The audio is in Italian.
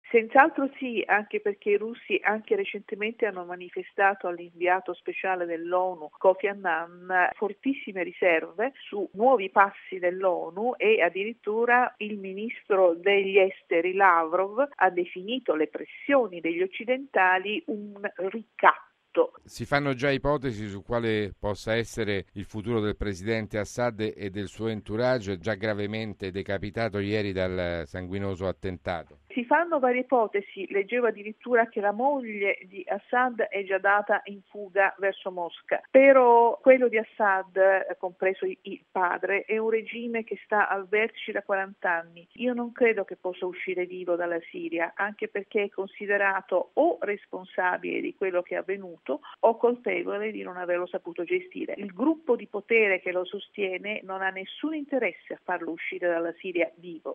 Senz'altro sì, anche perché i russi anche recentemente hanno manifestato all'inviato speciale dell'ONU Kofi Annan fortissime riserve su nuovi passi dell'ONU e addirittura il ministro degli esteri Lavrov ha definito le pressioni degli occidentali un ricatto. Si fanno già ipotesi su quale possa essere il futuro del presidente Assad e del suo entourage, già gravemente decapitato ieri dal sanguinoso attentato. Si fanno varie ipotesi, leggevo addirittura che la moglie di Assad è già data in fuga verso Mosca, però quello di Assad, compreso il padre, è un regime che sta al vertice da 40 anni. Io non credo che possa uscire vivo dalla Siria, anche perché è considerato o responsabile di quello che è avvenuto o colpevole di non averlo saputo gestire. Il gruppo di potere che lo sostiene non ha nessun interesse a farlo uscire dalla Siria vivo.